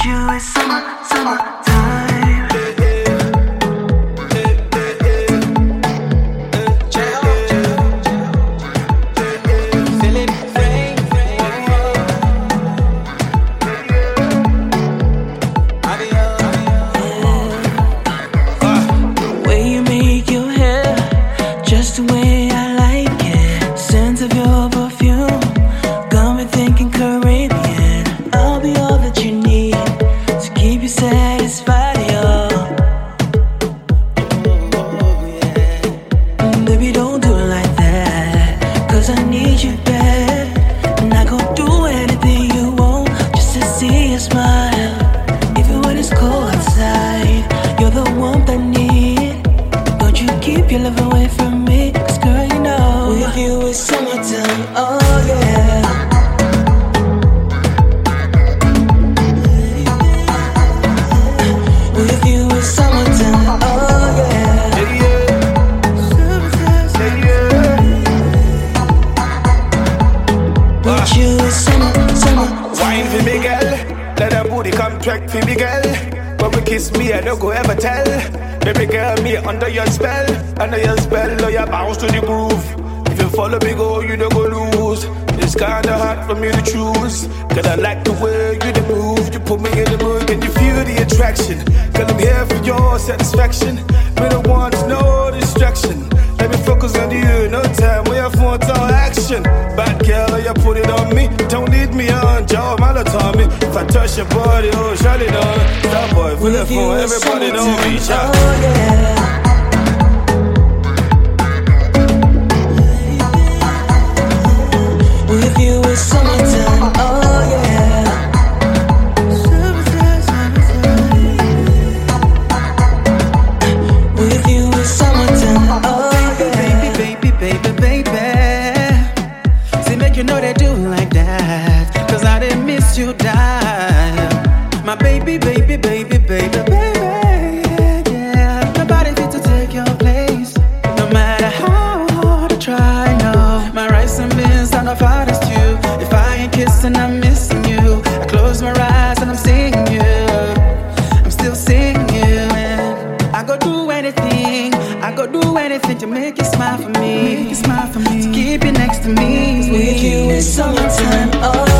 you it's summertime. The way you make your hair, just the way I like it. Scent of your perfume, got me thinking Caribbean. I'll be all that you need to keep you satisfied, yo. Baby, don't do it like that, 'cause I need you bad. And I gon' do anything you want just to see you smile. Even when it's cold outside, you're the warmth I need. Don't you keep your love away from me, 'cause girl, you know with you it's summertime, oh yeah. With you it's summertime, oh yeah. With you it's summer. Wine for me, girl. Let that booty come track for me, girl. When we kiss me, I don't go ever tell. Baby girl, me under your spell. Under your spell, oh, you bounce to the groove. If you follow me, go, you don't go lose. It's kinda hard for me to choose. Cause I like the way you the move. You put me in the mood, can you feel the attraction? Cause I'm here for your satisfaction. We don't want no distraction. Let me focus on you, no time, we have fun to action. Bad girl, you put it on me. Don't lead me on, Joe Malatami. If I touch your body, oh, shut it on. Stop boy, feel the phone, everybody know me, shot. Oh yeah. With you it's summertime, oh yeah. With you it's summertime, oh yeah. Baby. See, make you know they do like that. 'Cause I didn't miss you, die. My baby. Yeah. Nobody fit to take your place. No matter how hard I try, no. My rice and beans are not far as you. If I ain't kissing, I'm missing you. I close my eyes and I'm singing you. I'm still singing you. And I go do anything to make you smile for me. To keep you next to me. With you it's summertime, oh